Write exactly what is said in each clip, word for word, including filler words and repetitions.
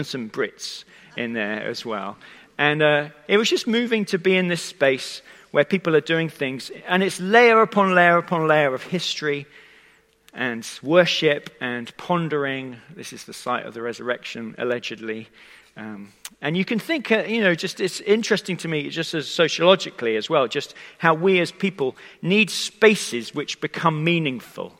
some Brits in there as well. And uh, it was just moving to be in this space where people are doing things, and it's layer upon layer upon layer of history and worship and pondering. This is the site of the resurrection, allegedly. Um, and you can think, uh, you know, just it's interesting to me, just as sociologically as well, just how we as people need spaces which become meaningful.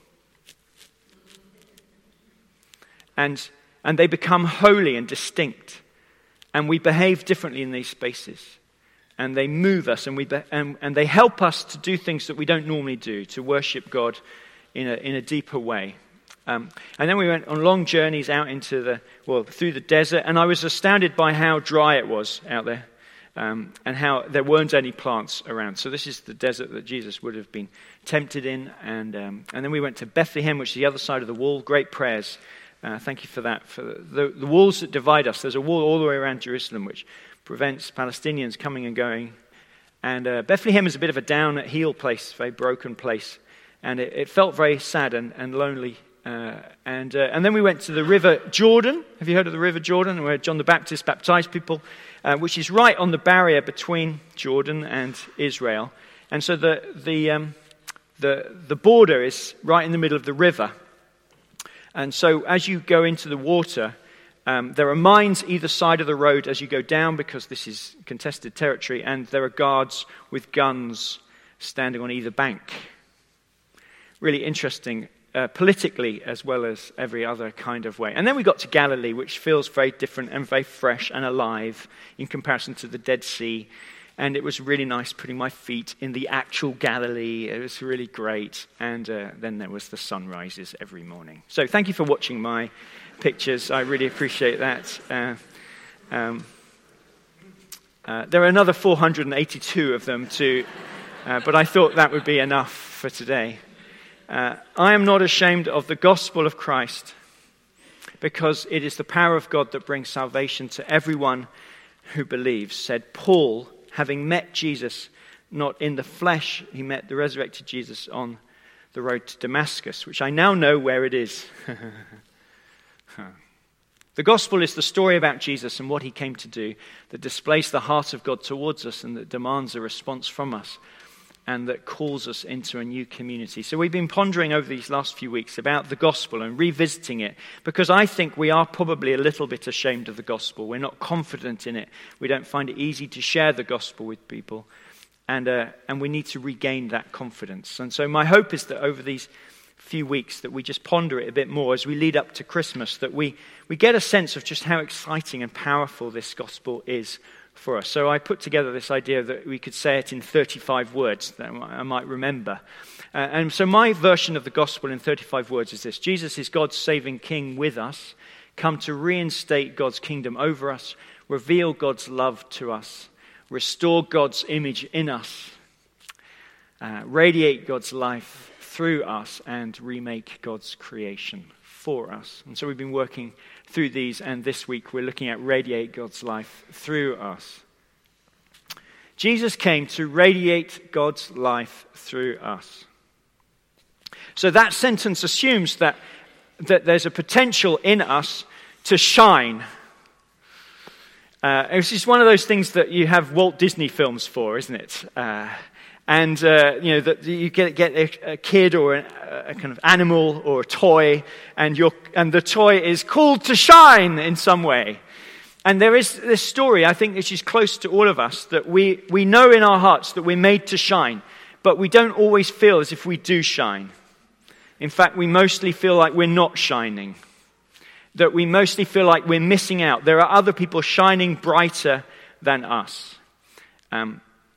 And and they become holy and distinct. And we behave differently in these spaces. And they move us, and we be, and, and they help us to do things that we don't normally do, to worship God in a in a deeper way. Um, and then we went on long journeys out into the, well, through the desert, and I was astounded by how dry it was out there, um, and how there weren't any plants around. So this is the desert that Jesus would have been tempted in, and um, and then we went to Bethlehem, which is the other side of the wall. Great prayers. Uh, thank you for that. For the, the walls that divide us, there's a wall all the way around Jerusalem, which prevents Palestinians coming and going. And uh, Bethlehem is a bit of a down-at-heel place, very broken place, and it, it felt very sad and, and lonely. Uh, and uh, and then we went to the River Jordan. Have you heard of the River Jordan, where John the Baptist baptized people, uh, which is right on the barrier between Jordan and Israel. And so the the um, the the border is right in the middle of the river. And so as you go into the water, um, there are mines either side of the road as you go down, because this is contested territory, and there are guards with guns standing on either bank. Really interesting. Uh, politically as well as every other kind of way. And then we got to Galilee, which feels very different and very fresh and alive in comparison to the Dead Sea. And it was really nice putting my feet in the actual Galilee. It was really great. And uh, then there was the sunrises every morning. So thank you for watching my pictures. I really appreciate that. Uh, um, uh, there are another four hundred eighty-two of them too, uh, but I thought that would be enough for today. Uh, I am not ashamed of the gospel of Christ, because it is the power of God that brings salvation to everyone who believes, said Paul, having met Jesus, not in the flesh. He met the resurrected Jesus on the road to Damascus, which I now know where it is. The gospel is the story about Jesus and what he came to do, that displays the heart of God towards us and that demands a response from us, and that calls us into a new community. So we've been pondering over these last few weeks about the gospel and revisiting it, because I think we are probably a little bit ashamed of the gospel. We're not confident in it. We don't find it easy to share the gospel with people. And uh, and we need to regain that confidence. And so my hope is that over these few weeks that we just ponder it a bit more as we lead up to Christmas, that we, we get a sense of just how exciting and powerful this gospel is for us. So I put together this idea that we could say it in thirty-five words that I might remember. Uh, and so my version of the gospel in thirty-five words is this: Jesus is God's saving King with us, come to reinstate God's kingdom over us, reveal God's love to us, restore God's image in us, uh, radiate God's life through us, and remake God's creation for us. And so we've been working through these, and this week we're looking at radiate God's life through us. Jesus came to radiate God's life through us. So that sentence assumes that, that there's a potential in us to shine. Uh, it's just one of those things that you have Walt Disney films for, isn't it? Uh, And, uh, you know, that you get, get a, a kid or a, a kind of animal or a toy, and, you're, and the toy is called to shine in some way. And there is this story, I think, which is close to all of us, that we, we know in our hearts that we're made to shine, but we don't always feel as if we do shine. In fact, we mostly feel like we're not shining, that we mostly feel like we're missing out. There are other people shining brighter than us. Um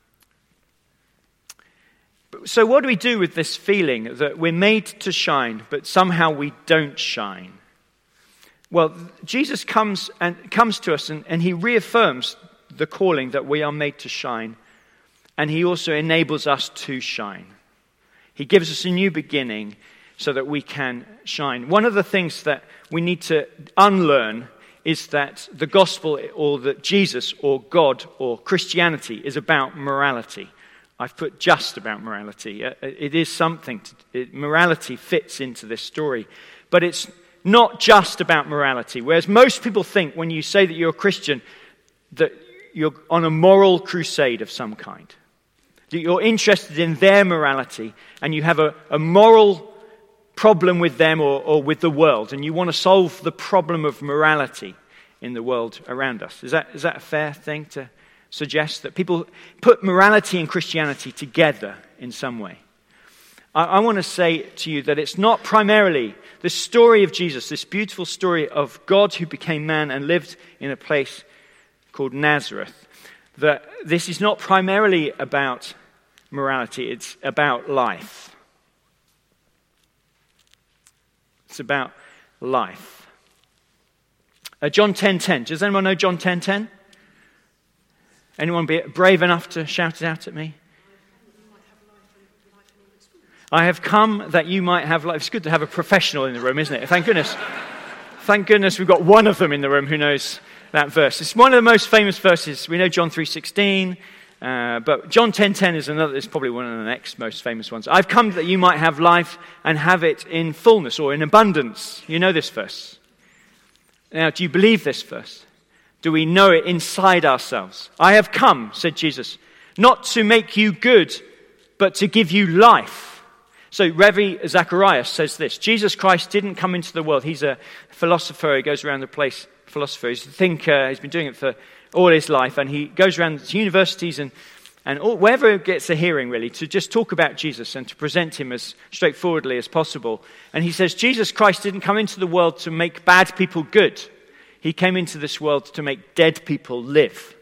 So what do we do with this feeling that we're made to shine, but somehow we don't shine? Well, Jesus comes and comes to us and, and he reaffirms the calling that we are made to shine, and he also enables us to shine. He gives us a new beginning so that we can shine. One of the things that we need to unlearn is that the gospel, or that Jesus or God or Christianity is about morality. I've put just about morality. It is something. To, it, morality fits into this story. But it's not just about morality. Whereas most people think when you say that you're a Christian, that you're on a moral crusade of some kind. That you're interested in their morality and you have a, a moral problem with them or, or with the world, and you want to solve the problem of morality in the world around us. Is that is that a fair thing to suggest, that people put morality and Christianity together in some way? I, I want to say to you that it's not primarily the story of Jesus, this beautiful story of God who became man and lived in a place called Nazareth, that this is not primarily about morality, it's about life. It's about life. Uh, John ten ten. Does anyone know John ten ten? Anyone be brave enough to shout it out at me? I have come that you might have life. It's good to have a professional in the room, isn't it? Thank goodness. Thank goodness we've got one of them in the room who knows that verse. It's one of the most famous verses. We know John three sixteen, uh, but John ten ten is another. It's probably one of the next most famous ones. I've come that you might have life and have it in fullness or in abundance. You know this verse. Now, do you believe this verse? Do we know it inside ourselves? I have come, said Jesus, not to make you good, but to give you life. So Revi Zacharias says this: Jesus Christ didn't come into the world. He's a philosopher. He goes around the place. Philosopher. He's a thinker. He's been doing it for all his life, and he goes around to universities and and all, wherever he gets a hearing, really, to just talk about Jesus and to present him as straightforwardly as possible. And he says Jesus Christ didn't come into the world to make bad people good. He came into this world to make dead people live.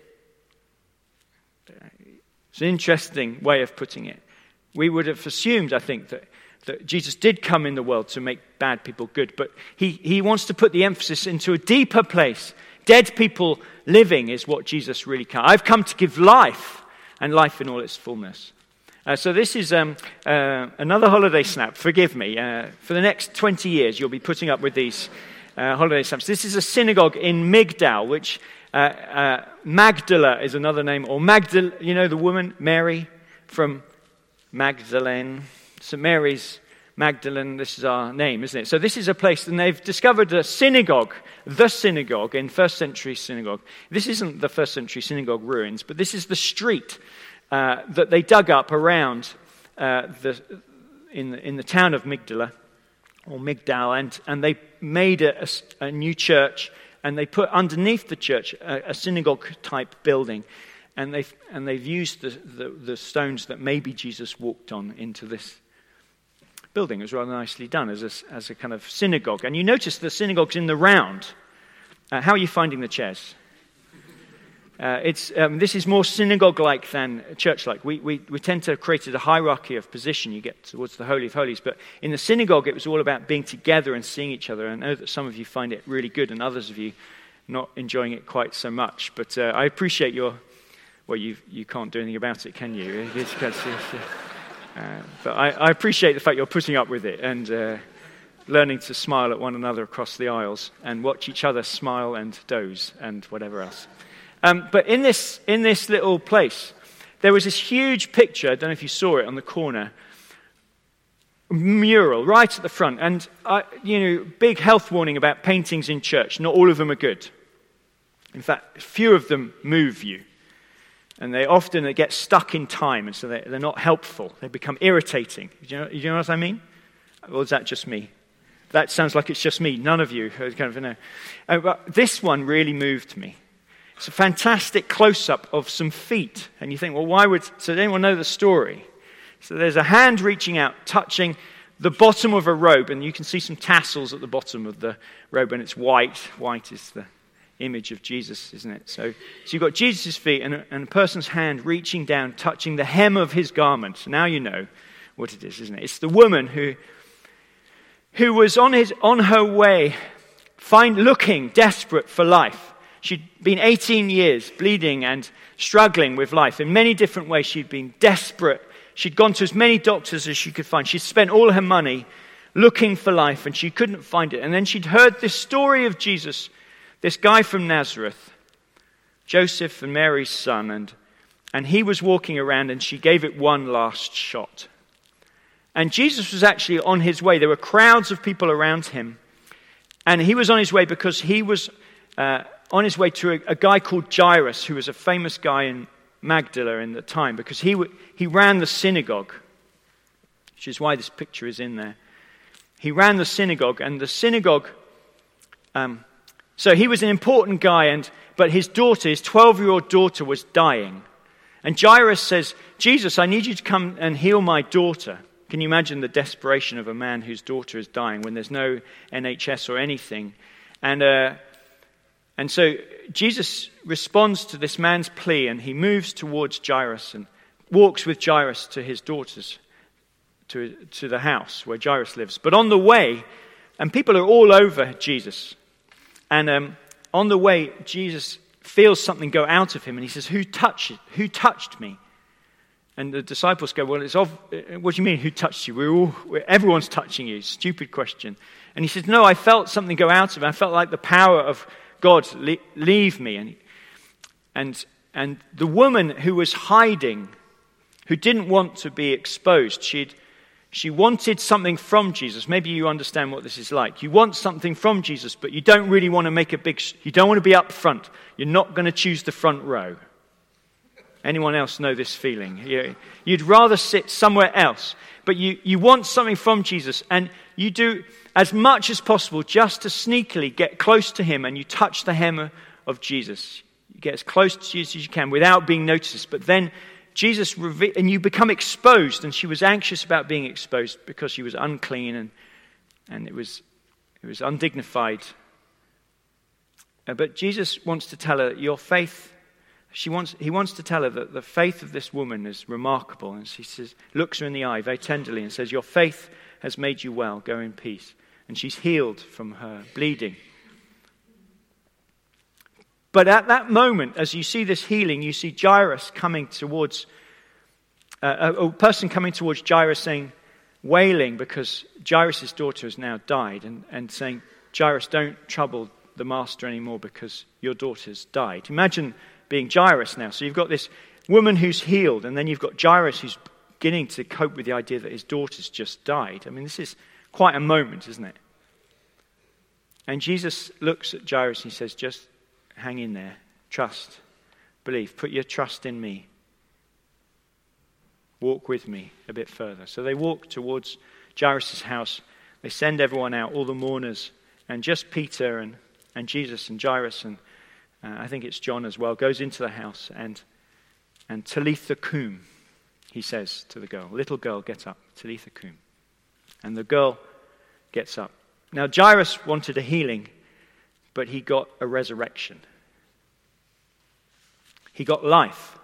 It's an interesting way of putting it. We would have assumed, I think, that, that Jesus did come in the world to make bad people good, but he, he wants to put the emphasis into a deeper place. Dead people living is what Jesus really came. I've come to give life, and life in all its fullness. Uh, so this is um, uh, another holiday snap. Forgive me. Uh, for the next twenty years, you'll be putting up with these uh, holiday snaps. This is a synagogue in Migdal, which uh, uh, Magdala is another name, or Magdal. You know the woman Mary from Magdalene. So Mary's Magdalene. This is our name, isn't it? So this is a place, and they've discovered a synagogue, the synagogue in first century synagogue. This isn't the first century synagogue ruins, but this is the street uh, that they dug up around uh, the in the, in the town of Migdala or Migdal, and and they made a, a, a new church, and they put underneath the church a, a synagogue type building. And they've, and they've used the, the, the stones that maybe Jesus walked on into this building. It was rather nicely done as a, as a kind of synagogue. And you notice the synagogue's in the round. Uh, how are you finding the chairs? Uh, it's um, this is more synagogue-like than church-like. We, we, we tend to have created a hierarchy of position. You get towards the Holy of Holies. But in the synagogue, it was all about being together and seeing each other. I know that some of you find it really good and others of you not enjoying it quite so much. But uh, I appreciate your... Well, you you can't do anything about it, can you? It's, it's, uh, but I, I appreciate the fact you're putting up with it and uh, learning to smile at one another across the aisles and watch each other smile and doze and whatever else. Um, but in this in this little place, there was this huge picture. I don't know if you saw it on the corner. Mural right at the front, and uh, you know, big health warning about paintings in church. Not all of them are good. In fact, few of them move you. And they often they get stuck in time, and so they, they're not helpful. They become irritating. Do you know, do you know what I mean? Or is that just me? That sounds like it's just me. None of you kind of know. Uh, but this one really moved me. It's a fantastic close-up of some feet. And you think, well, why would... So does anyone know the story? So there's a hand reaching out, touching the bottom of a robe, and you can see some tassels at the bottom of the robe, and it's white. White is the image of Jesus, isn't it? So, so you've got Jesus' feet and a, and a person's hand reaching down, touching the hem of his garment. Now you know what it is, isn't it? It's the woman who who was on his on her way, find looking desperate for life. She'd been eighteen years bleeding and struggling with life in many different ways. She'd been desperate. She'd gone to as many doctors as she could find. She'd spent all her money looking for life, and she couldn't find it. And then she'd heard this story of Jesus, this guy from Nazareth, Joseph and Mary's son, and, and he was walking around, and she gave it one last shot. And Jesus was actually on his way. There were crowds of people around him, And he was on his way because he was uh, on his way to a, a guy called Jairus, who was a famous guy in Magdala in the time, because he w- he ran the synagogue, which is why this picture is in there. He ran the synagogue, and the synagogue... Um, so he was an important guy, and but his daughter, his twelve-year-old daughter, was dying. And Jairus says, Jesus, I need you to come and heal my daughter. Can you imagine the desperation of a man whose daughter is dying when there's no N H S or anything? And uh, and so Jesus responds to this man's plea, and he moves towards Jairus and walks with Jairus to his daughter's, to, to the house where Jairus lives. But on the way, and people are all over Jesus, and um, on the way, Jesus feels something go out of him, and he says, "Who touched it? Who touched me?" And the disciples go, "Well, it's of, what do you mean, who touched you? We're all, we're, everyone's touching you." Stupid question. And he says, "No, I felt something go out of me. I felt like the power of God le- leave me." And, and, and the woman who was hiding, who didn't want to be exposed, she'd, she wanted something from Jesus. Maybe you understand what this is like. You want something from Jesus, but you don't really want to make a big, you don't want to be up front. You're not going to choose the front row. Anyone else know this feeling? You'd rather sit somewhere else, but you, you want something from Jesus, and you do as much as possible just to sneakily get close to him, and you touch the hem of Jesus. You get as close to Jesus as you can without being noticed, but then Jesus, reve- and you become exposed, and she was anxious about being exposed because she was unclean, and, and it was, it was undignified. Uh, but Jesus wants to tell her, your faith... She wants, he wants to tell her that the faith of this woman is remarkable. And she says, looks her in the eye very tenderly and says, your faith has made you well. Go in peace. And she's healed from her bleeding. But at that moment, as you see this healing, you see Jairus coming towards, uh, a, a person coming towards Jairus saying, wailing because Jairus' daughter has now died. And, and saying, Jairus, don't trouble the master anymore because your daughter's died. Imagine being Jairus now. So you've got this woman who's healed, and then you've got Jairus who's beginning to cope with the idea that his daughter's just died. I mean, this is quite a moment, isn't it? And Jesus looks at Jairus and he says, just hang in there. Trust. Believe. Put your trust in me. Walk with me a bit further. So they walk towards Jairus' house. They send everyone out, all the mourners, and just Peter and, and Jesus and Jairus and Uh, I think it's John as well, goes into the house, and and Talitha cum, he says to the girl, little girl, get up, Talitha cum. And the girl gets up. Now Jairus wanted a healing, but he got a resurrection. He got life.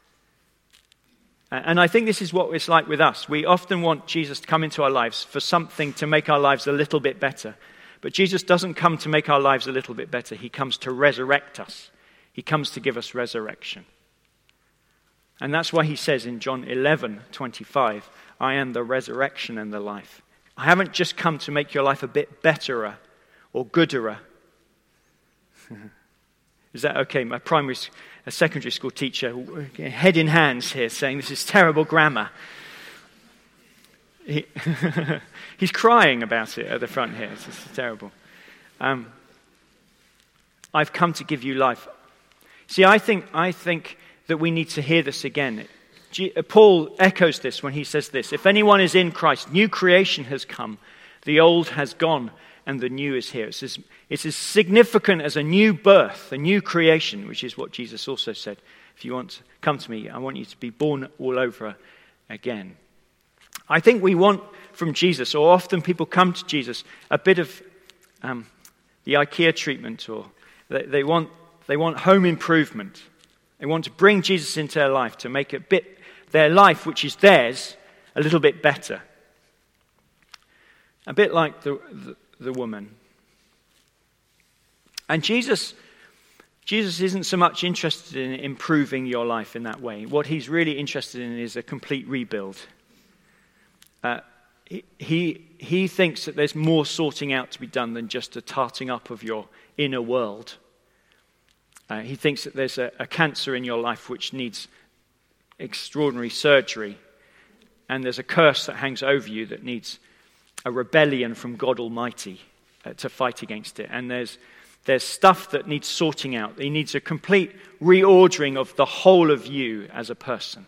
And I think this is what it's like with us. We often want Jesus to come into our lives for something to make our lives a little bit better. But Jesus doesn't come to make our lives a little bit better. He comes to resurrect us. He comes to give us resurrection. And that's why he says in John eleven twenty-five, I am the resurrection and the life. I haven't just come to make your life a bit betterer or gooderer. Is that okay? My primary, a secondary school teacher, head in hands here, saying this is terrible grammar. He, he's crying about it at the front here. It's just terrible. Um, I've come to give you life. See, I think I think that we need to hear this again. G- Paul echoes this when he says this. If anyone is in Christ, new creation has come. The old has gone and the new is here. It's as, it's as significant as a new birth, a new creation, which is what Jesus also said. If you want to come to me, I want you to be born all over again. I think we want from Jesus, or often people come to Jesus, a bit of um, the IKEA treatment, or they, they want they want home improvement. They want to bring Jesus into their life to make a bit their life, which is theirs, a little bit better. A bit like the the, the woman. And Jesus, Jesus isn't so much interested in improving your life in that way. What he's really interested in is a complete rebuild. Uh, he, he he thinks that there's more sorting out to be done than just a tarting up of your inner world. Uh, he thinks that there's a, a cancer in your life which needs extraordinary surgery, and there's a curse that hangs over you that needs a rebellion from God Almighty uh, to fight against it. And there's there's stuff that needs sorting out. He needs a complete reordering of the whole of you as a person.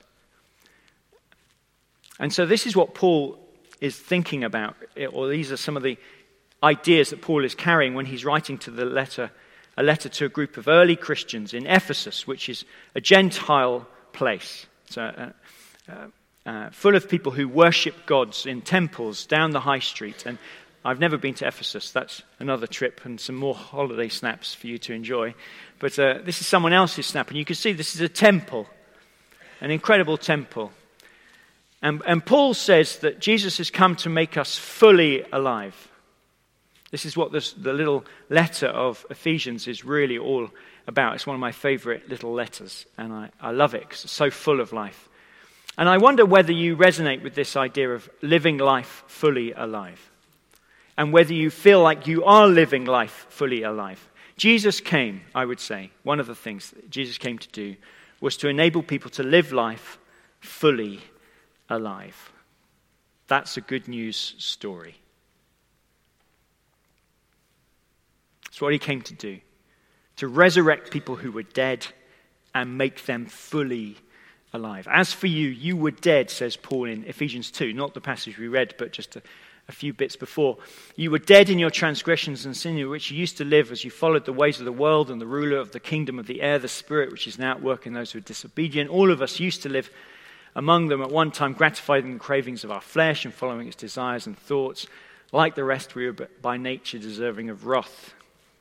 And so this is what Paul is thinking about, or these are some of the ideas that Paul is carrying when he's writing to the letter, a letter to a group of early Christians in Ephesus, which is a Gentile place. So, uh, uh, uh, full of people who worship gods in temples down the high street. And I've never been to Ephesus. That's another trip and some more holiday snaps for you to enjoy. But uh, this is someone else's snap. And you can see this is a temple, an incredible temple. And, and Paul says that Jesus has come to make us fully alive. This is what this, the little letter of Ephesians is really all about. It's one of my favorite little letters. And I, I love it because it's so full of life. And I wonder whether you resonate with this idea of living life fully alive. And whether you feel like you are living life fully alive. Jesus came, I would say, one of the things that Jesus came to do was to enable people to live life fully alive. That's a good news story. That's what he came to do. To resurrect people who were dead and make them fully alive. As for you, you were dead, says Paul in Ephesians two, not the passage we read, but just a, a few bits before. You were dead in your transgressions and sin in which you used to live as you followed the ways of the world and the ruler of the kingdom of the air, the spirit which is now at work in those who are disobedient. All of us used to live among them at one time, gratifying the cravings of our flesh and following its desires and thoughts. Like the rest, we were by nature deserving of wrath.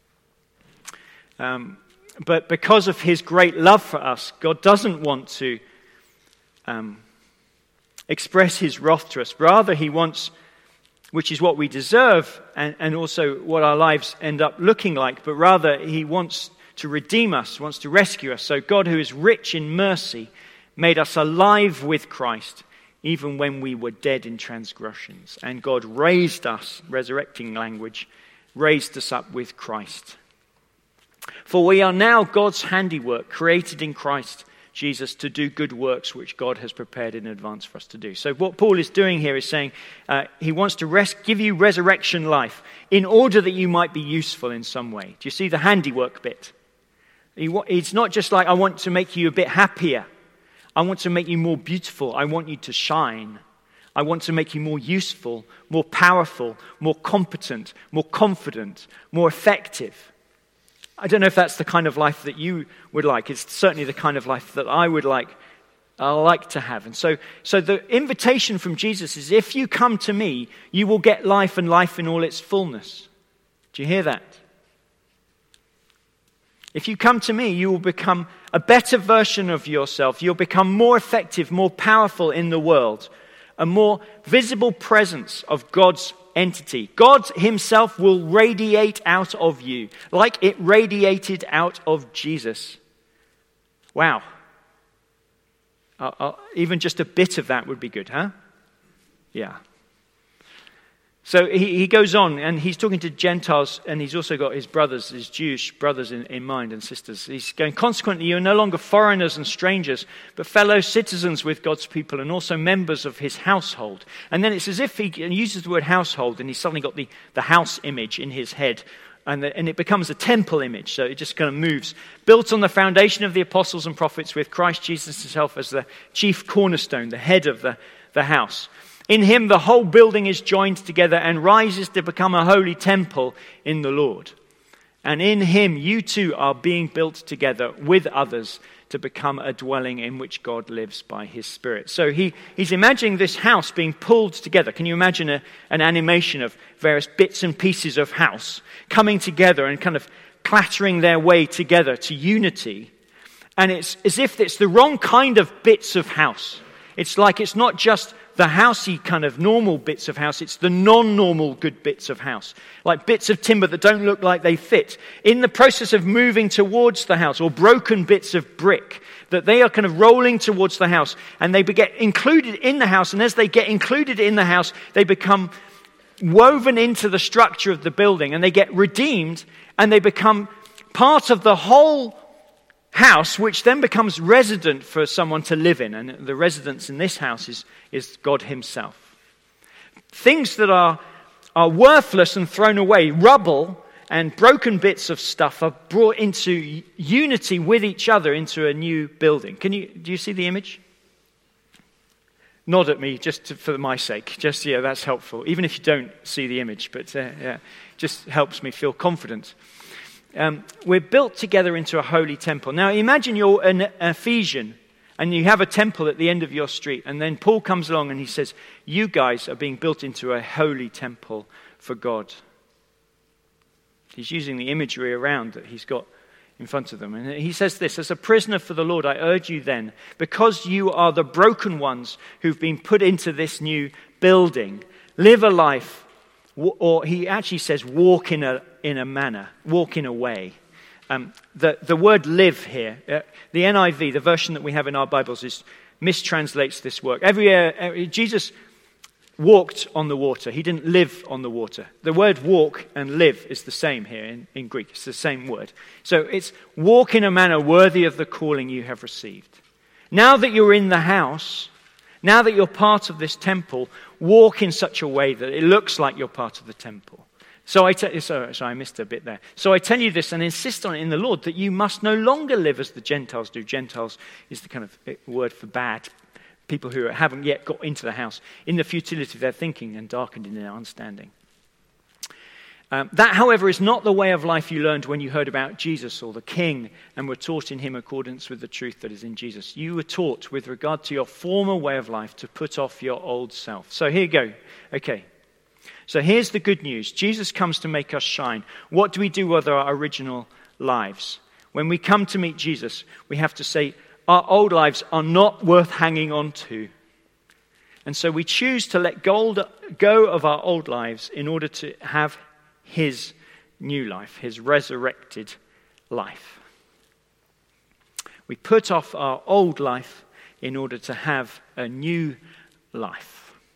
Um, but because of his great love for us, God doesn't want to um, express his wrath to us. Rather, he wants, which is what we deserve and, and also what our lives end up looking like, but rather he wants to redeem us, wants to rescue us. So God, who is rich in mercy, made us alive with Christ, even when we were dead in transgressions. And God raised us, resurrecting language, raised us up with Christ. For we are now God's handiwork, created in Christ Jesus to do good works which God has prepared in advance for us to do. So what Paul is doing here is saying uh, he wants to res- give you resurrection life in order that you might be useful in some way. Do you see the handiwork bit? He wa- it's not just like, I want to make you a bit happier. I want to make you more beautiful. I want you to shine. I want to make you more useful, more powerful, more competent, more confident, more effective. I don't know if that's the kind of life that you would like. It's certainly the kind of life that I would like, I like to have. And so, so the invitation from Jesus is, if you come to me, you will get life and life in all its fullness. Do you hear that? If you come to me, you will become a better version of yourself. You'll become more effective, more powerful in the world, a more visible presence of God's entity. God himself will radiate out of you like it radiated out of Jesus. Wow. Uh, uh, even just a bit of that would be good, huh? Yeah. So he, he goes on, and he's talking to Gentiles, and he's also got his brothers, his Jewish brothers in, in mind and sisters. He's going, consequently, you are no longer foreigners and strangers, but fellow citizens with God's people and also members of his household. And then it's as if he uses the word household, and he's suddenly got the, the house image in his head, and, the, and it becomes a temple image, so it just kind of moves. Built on the foundation of the apostles and prophets, with Christ Jesus himself as the chief cornerstone, the head of the, the house. In him, the whole building is joined together and rises to become a holy temple in the Lord. And in him, you too are being built together with others to become a dwelling in which God lives by his Spirit. So he, he's imagining this house being pulled together. Can you imagine a, an animation of various bits and pieces of house coming together and kind of clattering their way together to unity? And it's as if it's the wrong kind of bits of house. It's like it's not just the housey kind of normal bits of house, it's the non-normal good bits of house. Like bits of timber that don't look like they fit. In the process of moving towards the house, or broken bits of brick, that they are kind of rolling towards the house, and they get included in the house, and as they get included in the house, they become woven into the structure of the building, and they get redeemed, and they become part of the whole house, which then becomes resident for someone to live in. And the residence in this house is, is God himself. Things that are are worthless and thrown away. Rubble and broken bits of stuff are brought into unity with each other into a new building. Can you, do you see the image? Nod at me just to, for my sake. Just, yeah, that's helpful. Even if you don't see the image, but uh, yeah, just helps me feel confident. Um, we're built together into a holy temple. Now imagine you're an Ephesian and you have a temple at the end of your street, and then Paul comes along and he says, you guys are being built into a holy temple for God. He's using the imagery around that he's got in front of them. And he says this, as a prisoner for the Lord, I urge you then, because you are the broken ones who've been put into this new building, live a life, or he actually says walk in a in a manner, walk in a way. Um, the, the word live here, uh, the N I V, the version that we have in our Bibles, is mistranslates this word. Every, uh, every Jesus walked on the water. He didn't live on the water. The word walk and live is the same here in, in Greek. It's the same word. So it's walk in a manner worthy of the calling you have received. Now that you're in the house, now that you're part of this temple, walk in such a way that it looks like you're part of the temple. So I tell you, sorry, sorry, I missed a bit there. So I tell you this and insist on it in the Lord, that you must no longer live as the Gentiles do. Gentiles is the kind of word for bad people who haven't yet got into the house, in the futility of their thinking and darkened in their understanding. Um, that, however, is not the way of life you learned when you heard about Jesus or the King and were taught in him accordance with the truth that is in Jesus. You were taught with regard to your former way of life to put off your old self. So here you go. Okay. So here's the good news. Jesus comes to make us shine. What do we do with our original lives? When we come to meet Jesus, we have to say, our old lives are not worth hanging on to. And so we choose to let go of our old lives in order to have his new life, his resurrected life. We put off our old life in order to have a new life.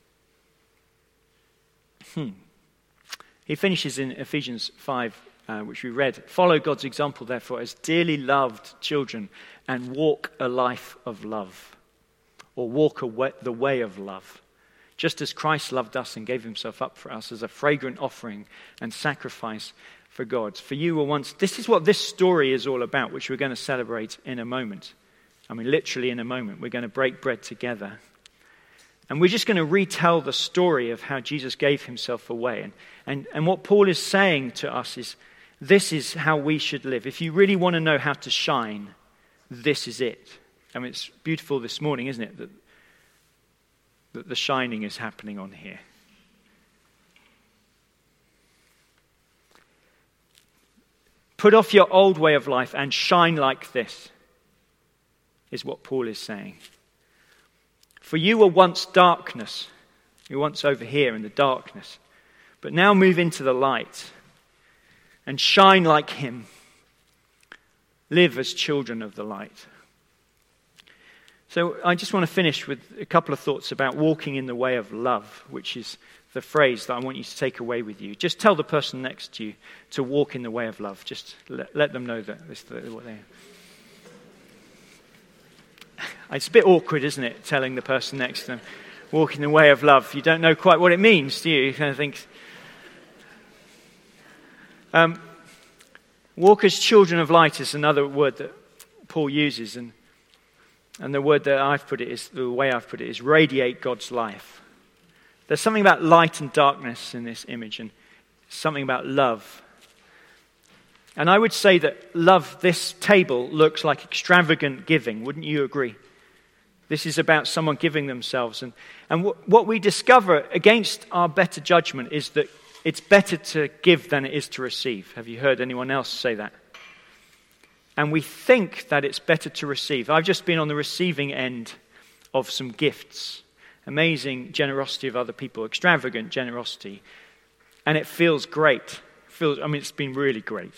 Hmm. He finishes in Ephesians five, uh, which we read. Follow God's example, therefore, as dearly loved children, and walk a life of love, or walk a way, the way of love, just as Christ loved us and gave himself up for us as a fragrant offering and sacrifice for God. For you were once, this is what this story is all about, which we're going to celebrate in a moment. I mean, literally in a moment. We're going to break bread together. And we're just going to retell the story of how Jesus gave himself away. And, and, and what Paul is saying to us is, this is how we should live. If you really want to know how to shine, this is it. I mean, it's beautiful this morning, isn't it, that, that the shining is happening on here. Put off your old way of life and shine like this, is what Paul is saying. For you were once darkness. You were once over here in the darkness. But now move into the light and shine like him. Live as children of the light. So I just want to finish with a couple of thoughts about walking in the way of love, which is the phrase that I want you to take away with you. Just tell the person next to you to walk in the way of love. Just let, let them know that this is what they are. It's a bit awkward, isn't it, telling the person next to them, walking the way of love. You don't know quite what it means, do you? You kind of think. Um, walk as children of light is another word that Paul uses, and and the word that I've put it is, the way I've put it is radiate God's life. There's something about light and darkness in this image, and something about love. And I would say that love, this table looks like extravagant giving. Wouldn't you agree? This is about someone giving themselves. And, and w- what we discover against our better judgment is that it's better to give than it is to receive. Have you heard anyone else say that? And we think that it's better to receive. I've just been on the receiving end of some gifts. Amazing generosity of other people. Extravagant generosity. And it feels great. It feels, I mean, it's been really great.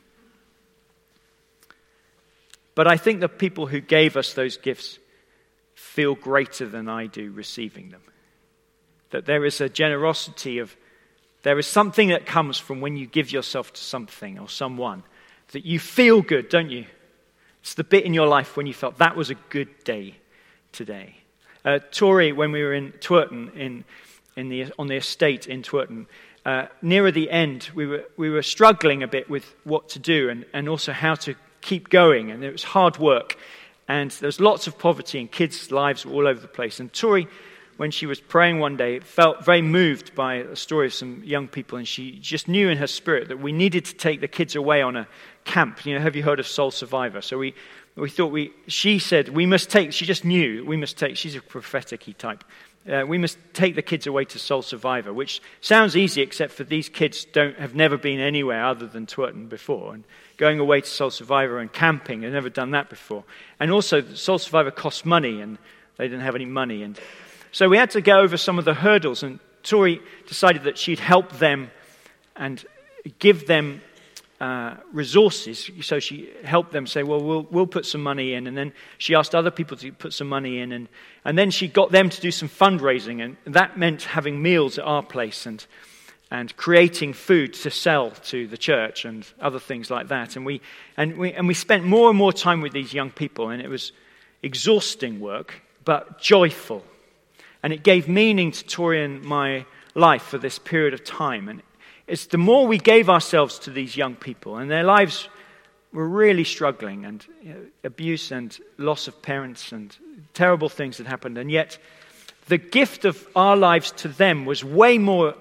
But I think the people who gave us those gifts feel greater than I do receiving them. That there is a generosity of, there is something that comes from when you give yourself to something or someone, that you feel good, don't you? It's the bit in your life when you felt that was a good day today. Uh, Tori, when we were in Twerton, in, in the, on the estate in Twerton, uh, nearer the end, we were we were struggling a bit with what to do and, and also how to keep going. And it was hard work. And there was lots of poverty and kids' lives were all over the place. And Tori, when she was praying one day, felt very moved by a story of some young people. And she just knew in her spirit that we needed to take the kids away on a camp. You know, have you heard of Soul Survivor? So we, we thought we, she said, we must take, she just knew, we must take, she's a prophetic-y type. Uh, we must take the kids away to Soul Survivor, which sounds easy, except for these kids don't have never been anywhere other than Twerton before. And going away to Soul Survivor and camping, they've never done that before. And also, Soul Survivor costs money, and they didn't have any money. And so we had to go over some of the hurdles, and Tori decided that she'd help them and give them uh, resources. So she helped them say, well, we'll we'll put some money in. And then she asked other people to put some money in. And, and then she got them to do some fundraising. And that meant having meals at our place and and creating food to sell to the church and other things like that. And we and we and we spent more and more time with these young people. And it was exhausting work, but joyful. And it gave meaning to Tori and my life for this period of time. And it's the more we gave ourselves to these young people, and their lives were really struggling, and you know, abuse and loss of parents and terrible things had happened. And yet, the gift of our lives to them was way more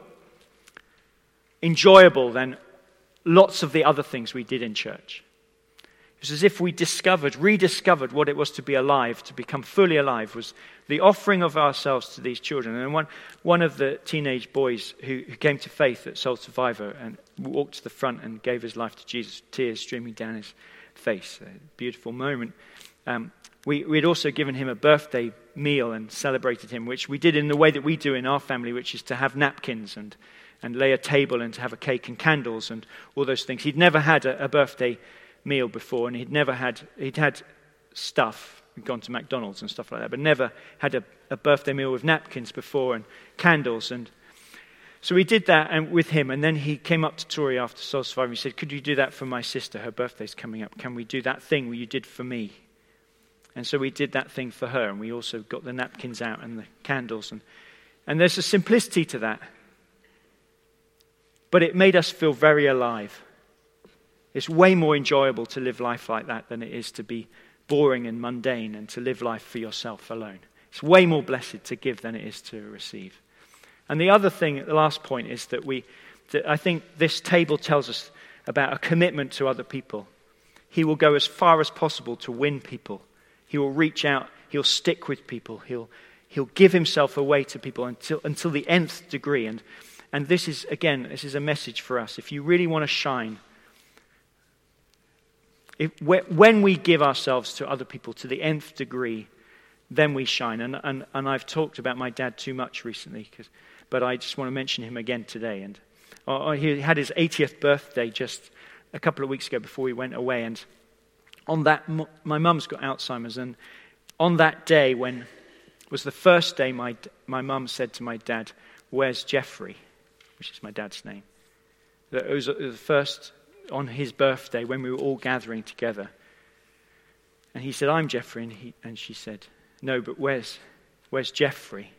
enjoyable than lots of the other things we did in church. It was as if we discovered, rediscovered what it was to be alive, to become fully alive, was the offering of ourselves to these children. And one, one of the teenage boys who, who came to faith at Soul Survivor and walked to the front and gave his life to Jesus, tears streaming down his face, a beautiful moment. Um, we we had also given him a birthday meal and celebrated him, which we did in the way that we do in our family, which is to have napkins and, and lay a table and to have a cake and candles and all those things. He'd never had a, a birthday meal before, and he'd never had, he'd had stuff, he'd gone to McDonald's and stuff like that, but never had a, a birthday meal with napkins before and candles. And so we did that and with him, and then he came up to Tori after Soul Survivor and he said, could you do that for my sister? Her birthday's coming up. Can we do that thing you did for me? And so we did that thing for her, and we also got the napkins out and the candles. And, and there's a simplicity to that. But it made us feel very alive. It's way more enjoyable to live life like that than it is to be boring and mundane and to live life for yourself alone. It's way more blessed to give than it is to receive. And the other thing, the last point, is that we, that I think this table tells us about a commitment to other people. He will go as far as possible to win people. He will reach out. He'll stick with people. He'll he'll give himself away to people until until the nth degree. And and this is, again, this is a message for us. If you really want to shine, if, when we give ourselves to other people to the nth degree, then we shine. And and, and I've talked about my dad too much recently, cause, but I just want to mention him again today. And uh, he had his eightieth birthday just a couple of weeks ago before we went away. And on that, my mum's got Alzheimer's. And on that day, when was the first day my my mum said to my dad, "Where's Jeffrey?" which is my dad's name. It was the first on his birthday when we were all gathering together. And he said, "I'm Jeffrey." And, he, and she said, "No, but where's where's Jeffrey?"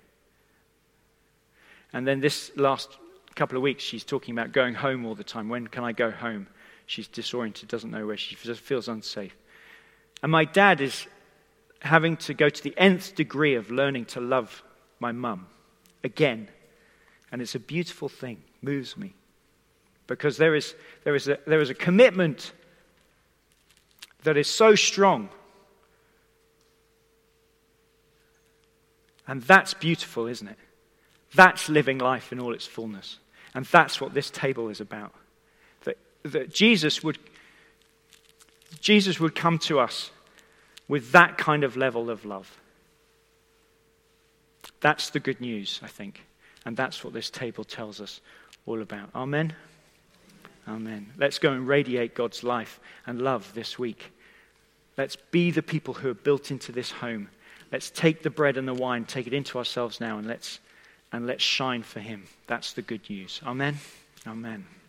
And then this last couple of weeks, she's talking about going home all the time. When can I go home? She's disoriented, doesn't know where she feels unsafe. And my dad is having to go to the nth degree of learning to love my mum again. And it's a beautiful thing, moves me. Because there is there is a, there is a commitment that is so strong. And that's beautiful, isn't it? That's living life in all its fullness. And that's what this table is about. That, that Jesus would Jesus would come to us with that kind of level of love. That's the good news, I think. And that's what this table tells us all about. Amen? Amen. Let's go and radiate God's life and love this week. Let's be the people who are built into this home. Let's take the bread and the wine, take it into ourselves now, and let's and let's shine for him. That's the good news. Amen? Amen.